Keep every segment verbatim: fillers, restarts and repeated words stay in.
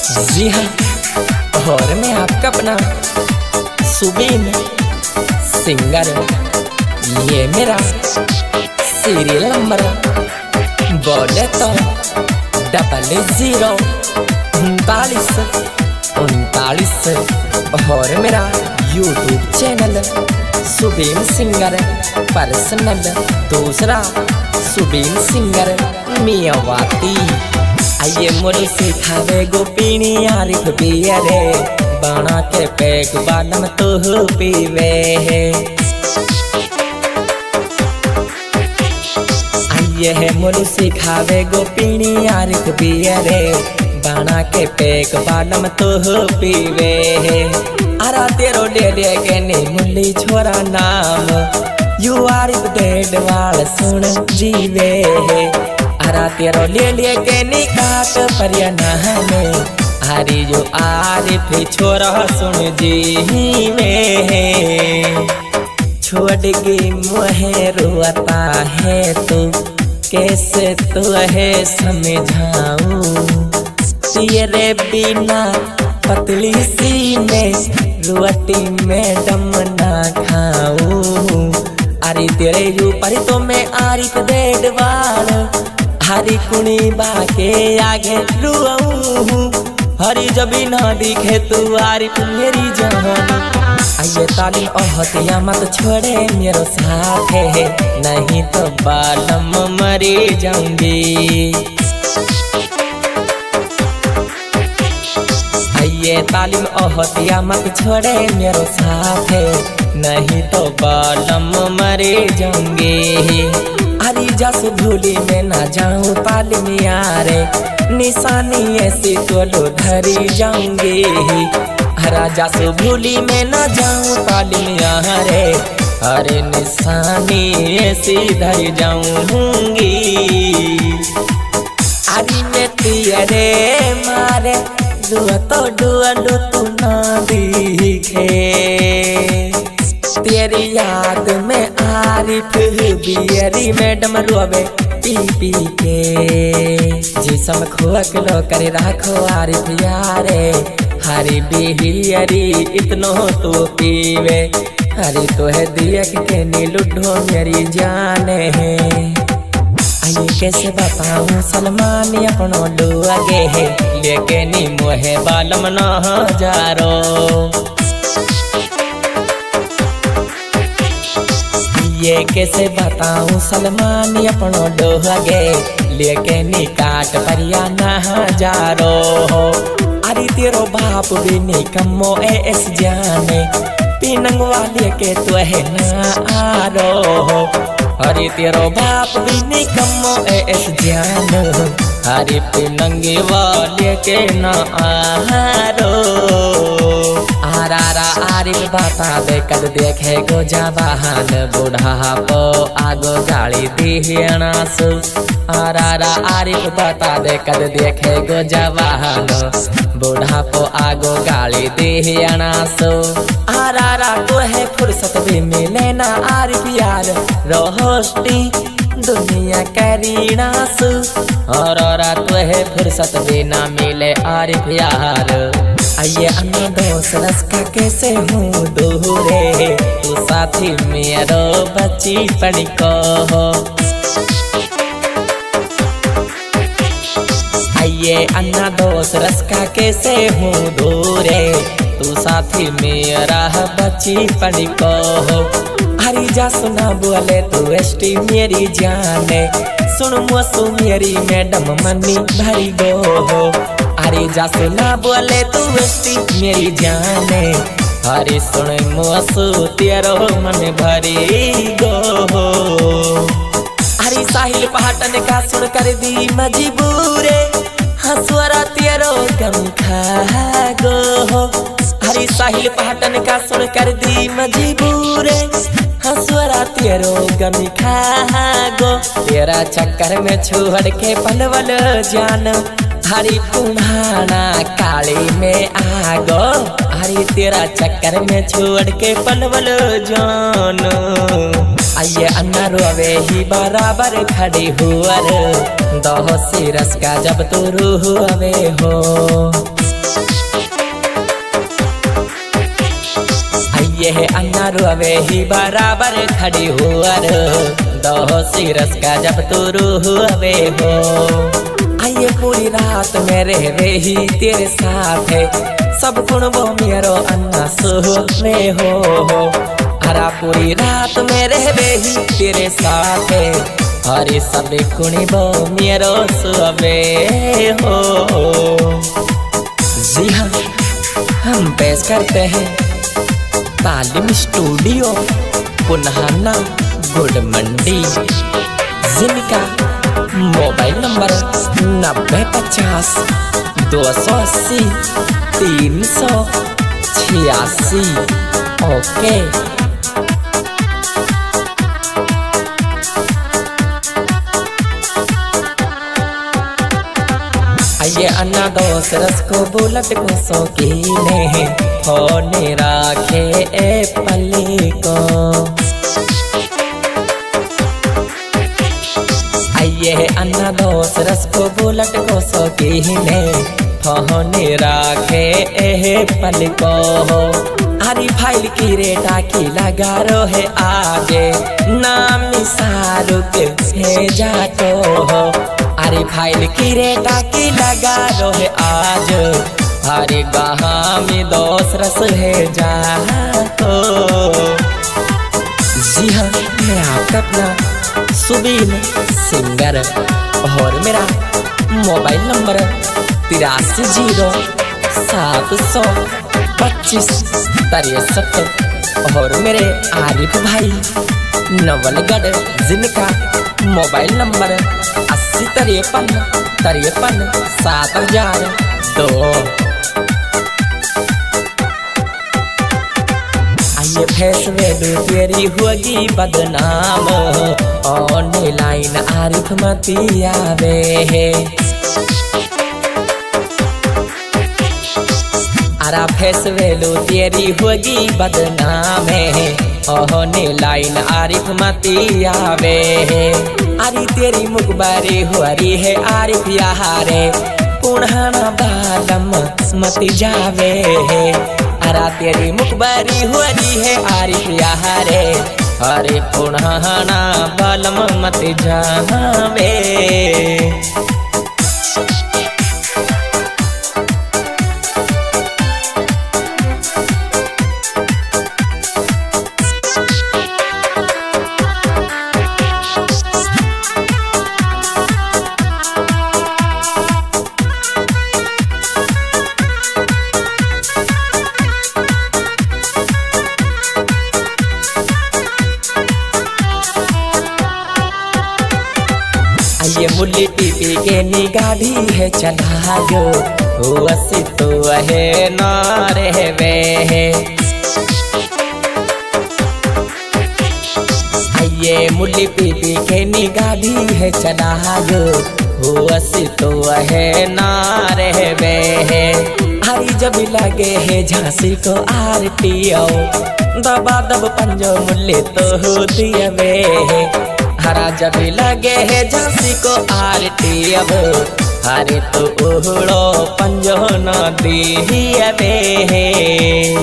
जी हाँ, और मैं आपका अपना सुबीन सिंगर। ये मेरा सीरियल नंबर बोले तो डबल जीरो उनतालीस उनतालीस और मेरा YouTube channel Subeen singer personal दूसरा सुबीन सिंगर मियावाती। आइए मोरे सिखावे गोपीनी आरिफ पियरे बना के पैक बालम तो पीवे। आइए है मोरे सिखावे गोपीनी आरिफ पियरे बना के पैक बालम तो पीवे। अरा तेरो ले ले के ने मुल्ली छोरा नाम यू आरिफ डेड वाल सुन जीवे। अरा तेरो ले ले के निकाट परिया नहने हरी जो आरिफ छोरा सुन जीवे। छोड़ के मुहे रोता है तू कैसे तू है समझाऊं तेरे बिना पतली सी में रोटी में दम ना खाऊं। अरे तेरे ऊपर तो मैं आरिफ डेड वाल हरी कुणी बाके आगे रुआऊं। हरी जबी ना दिखे तू आरिफ मेरी जान। आइए तालीम ओहतिया मत छोड़े मेरो साथ है नहीं तो बालम मरी जाऊंगी। आइए तालीम ओहतिया मत छोड़े मेरो साथ है नहीं तो बालम मरे जाऊंगे। हरी जस भूली में ना जाऊं तालीम यारे निशानी ऐसी तो लो धरी जाऊंगी। हरा जस भूली में ना जाऊं तालीम यारे हरे निशानी ऐसी धरी जाऊंगी। अरे मैं तेरे मारे दुआ तो दुआ लू तू ना दिखे तेरी याद में आरिफ बियरी मैडम रोवे पी पी के। जिसम खोक लो करे राखो आरिफ यारे हरी बियरी इतनो तो पीवे। हरी तो है दिया के नीलुढो मेरी जाने है। आइए कैसे बताऊं सलमान अपनो लुआगे है लेके नी मोहे बालम न हजारो। ये कैसे बताऊं सलमान अपनो लुआगे लेके नी काट परिया न हजारो। अरे तेरो बाप भी निकम्मो एस जाने पिनंग वाले के तो है ना आरो। हरी तेरो बाप भी निकम्मो एस जान हरी पिनंगे वाले के ना आरो। आरा आरिफ बता दे कद देखे गो जवान बूढ़ा पो आगो गाड़ी दिहनास। आरा आरिफ बता दे कद देखे गो जवान बूढ़ा पो आगो गाड़ी दिहनास। आरा को है फुर्सत भी मिले ना आरिफ यार रोहस्ती दुनिया करीनास। और तो है फुर्सत भी ना मिले आरिफ यार। आइए अन्ना दोस्त रस्का कैसे हूँ दूरे तू साथी मेरो बच्ची पड़ी को। आइए अन्ना दोस्त रस्का कैसे हूँ दूरे तू साथी मेरा बच्ची पड़ी को। हरी जा सुना बोले तू एस्टी मेरी जाने सुन मोसू मेरी मैडम मनी भरी गो। हरी जा सुना बोले तू एस्टी मेरी जाने हरी सुन मोसू तेरो मन भरी गो। हरी साहिल पहाटन का सुन कर दी मजबूरे हंसुरा तेरो गम खा गो। हरी साहिल पहाटन का सुन कर दी मजबूरे हंसुरा तेरो गमी खा गो। तेरा चक्कर में छोड़ के पलवल जान हरी पुराना काली में आ गो। हरी तेरा चक्कर में छोड़ के पलवल जान। आइए अन्ना रोवे ही बराबर खड़ी हुआ दो सिरस का जब तू रूह अवे हो। ये है अन्ना रुआवे ही बराबर खड़ी हुआ दो सिरस का जब तू रुआवे हो। आइए पूरी रात में रहवे ही तेरे साथ है सब गुण वो मेरो अन्ना सुवे हो। हरा पूरी रात में रहवे ही तेरे साथ है अरे सब गुण वो मेरो सुवे हो। जी हाँ, हम पेश करते हैं तालीम स्टूडियो पुनहाना गुड मंडी, जिनका मोबाइल नंबर नब्बे पचास दो सौ अस्सी तीन सौ छियासी। ओके आइए अन्ना दोस्त रस को बुलट को शौकीने होने राखे ए पली को। आइए अन्ना दोस्त रस को बुलट को शौकीने होने राखे ए पल को। हरी फाइल की रेटा की लगा रो है आगे नाम शाहरुख है जातो हो। अरे फाइल की रेटा की लगा रो है आज हरे गहा में दोस्त रस है जातो। जी हाँ, मैं आपका अपना सुबीन सिंगर और मेरा मोबाइल नंबर तिरासी जीरो सात सौ पच्चीस तिरसठ और मेरे आरिफ भाई नवलगढ़ जिनका मोबाइल नंबर अस्सी तिरपन तिरपन सात हजार दो। आइए फेस वैल्यू तेरी होगी बदनाम ऑनलाइन आरिफ मती आवे है। अरा फेस वैल्यू तेरी होगी बदनाम है ऑनलाइन आरिफ मती आवे है। अरे तेरी मुखबारी हुआरी है आरिफ यारे पुनहाना बालम मती जावे है। अरा तेरी मुखबारी हुआरी है आरिफ यारे अरे पुनहाना बालम मती जावे। ये मुल्ली पीपी के निगाढ़ी है चलायो वसी तो है नारे वे है। ये मुल्ली पीपी के निगाढ़ी है चलायो वसी तो है नारे वे है। हरी जब लगे है झांसी को आरटीओ दबा दब पंजो मुल्ली तो दिया वे है। हरा जब लगे है झांसी को आरती अब हरे तो उड़ो पंजो न दिया वे।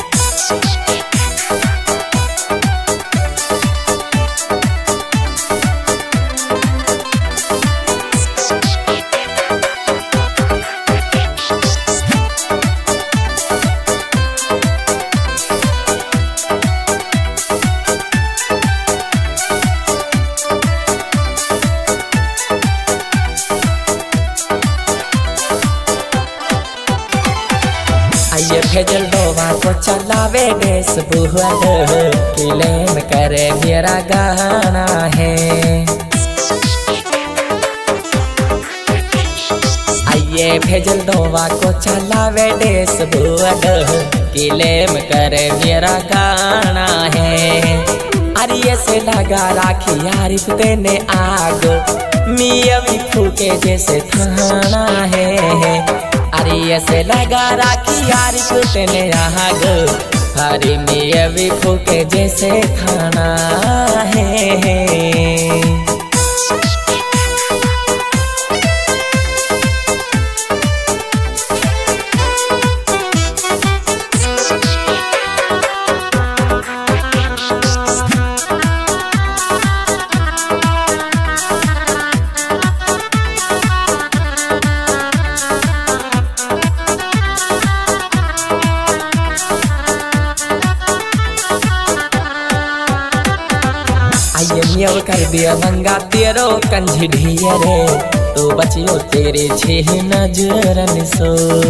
ये भेजल डोबा को चलावे देश बुहल किलेम करे मेरा गाना है। आइए भेजल डोबा को चलावे देश बुहल किलेम करे मेरा गाना है। अरे से लगा राखी आरिफ देने आग मियां भी फूके जैसे थाना है। अरे ऐसे लगा राखी आरिफ तेने आग हरे मियां भी फूके जैसे थाना है। मियाँ कर दिया नंगा तेरो कंझी ढियरे तो बचियो तेरे छह नजरन सो।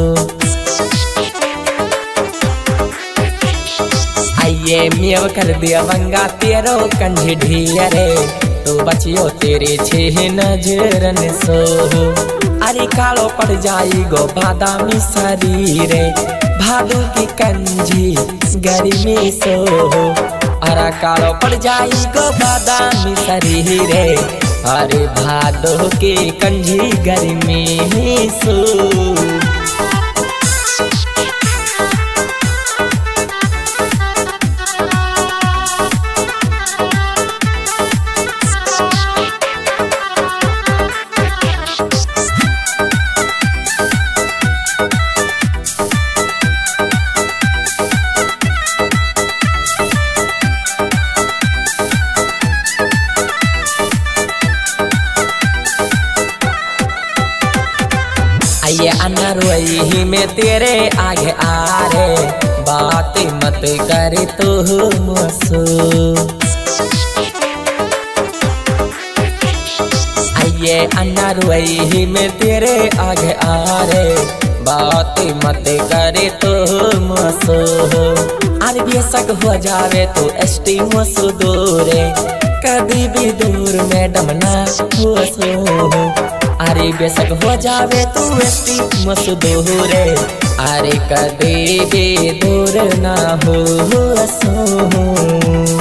आइए मियाँ कर दिया नंगा तेरो कंझी ढियरे तो बचियो तेरे छह नजरन सो। अरे कालो पड़ जाई गो बादामी शरीरे भादू की कंझी गर्मी सो। अरे कालो पड़ जाई गो बादामी शरीरे अरे भादो की कंझी गर्मी सो। ये अन्ना रोई में तेरे आगे आ रे बात मत कर तो मुझसे। ये अन्ना रोई में तेरे आगे आ रे बात मत करे तो मुझसे। अरे बेशक हो जावे तो एसटी मुझसे दूरे कभी भी दूर में डमना हो सो। अरे बेशक हो जावे तू एसटी मसदूरे अरे कदे भी दूर ना हो सो।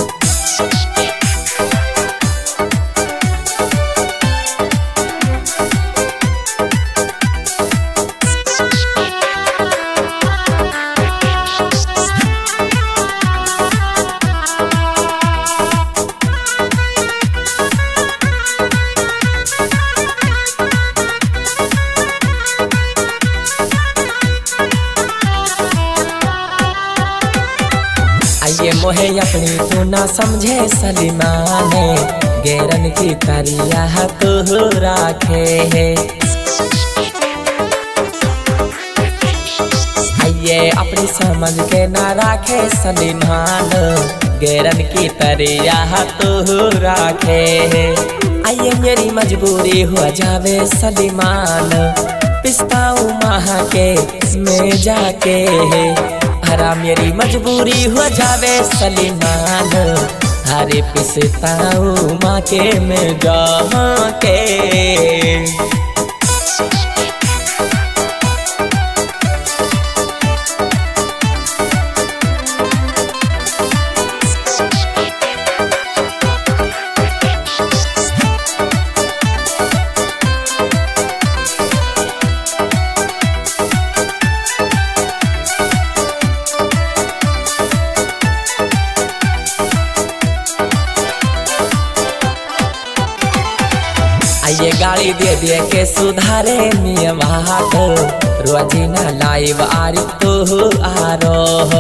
ये मोहे अपनी तू ना समझे सलीमाने गैरन की तरिया तो राखे है। ये अपनी समझ के ना राखे सलीमान गैरन की तरिया तो राखे है। आइए मेरी मजबूरी हो जावे सलीमान पिस्ताऊ महा के में जाके है। हरा मेरी मजबूरी हो जावे सलीमान हरे पिसताऊ माँ के में जाके। ये गाड़ी दे दे के सुधारे मियाँ बात रोजीना लाइव आरी तो आरो।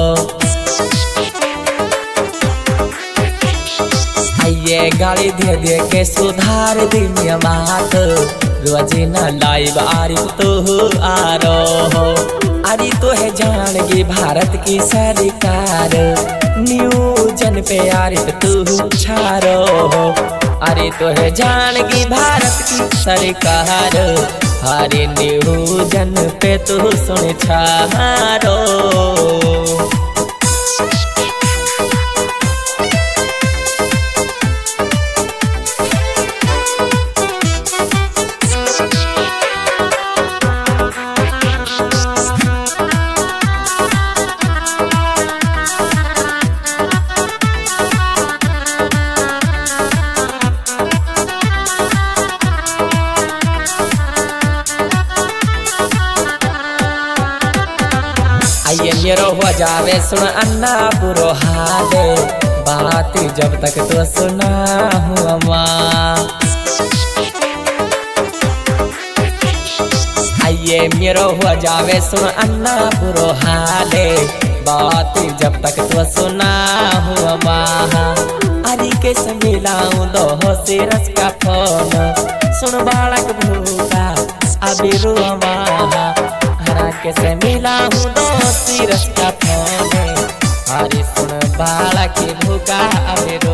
ये गाड़ी दे दे के सुधार दी मियाँ बात रोजीना लाइव आरी तो आरो। अरे तो है जानगी भारत की सरकार न्यूजन पे आरित तू छारो। अरे तो है जानगी भारत की सरकार हरे न्यूजन पे तू सुन छारो। ये मेरो हो जावे सुन अन्ना बुरो हाले बात जब तक तो सुना हुआ माँ। आइए मेरो हो जावे सुन अन्ना बुरो हाले बात जब तक तो सुना हुआ माँ। अरे कैसे मिलाऊं दो सिरस का फोन सुन बालक भूखा अभी रुआ माँ। कैसे मिला हूँ दोस्ती रस्ता फोने हरी सुन बाला की भूखा अभी